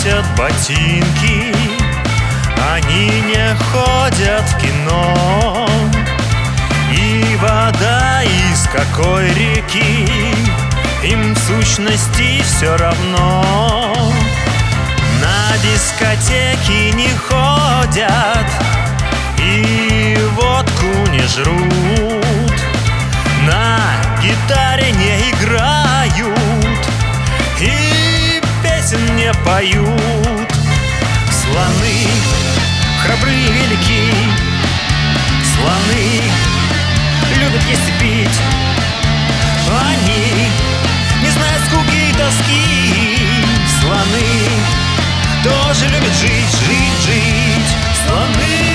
носят ботинки, они не ходят в кино. И вода из какой реки им в сущности все равно. На дискотеки не ходят и водку не жрут, на гитаре не играют и песен не поют. Слоны храбры и велики, слоны любят есть и пить. Они не знают скуки и тоски. Слоны тоже любят жить, жить, жить. Слоны.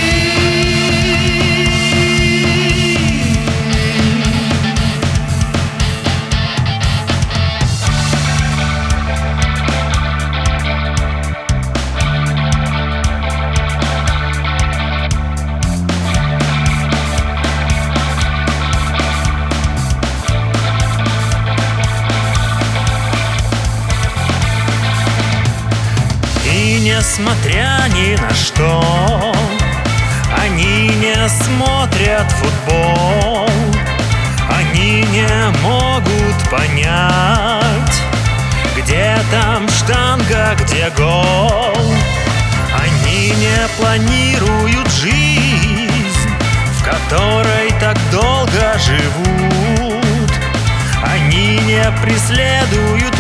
И несмотря ни на что, они не смотрят футбол. Они не могут понять, где там штанга, где гол. Они не планируют жизнь, в которой так долго живут. Они не преследуют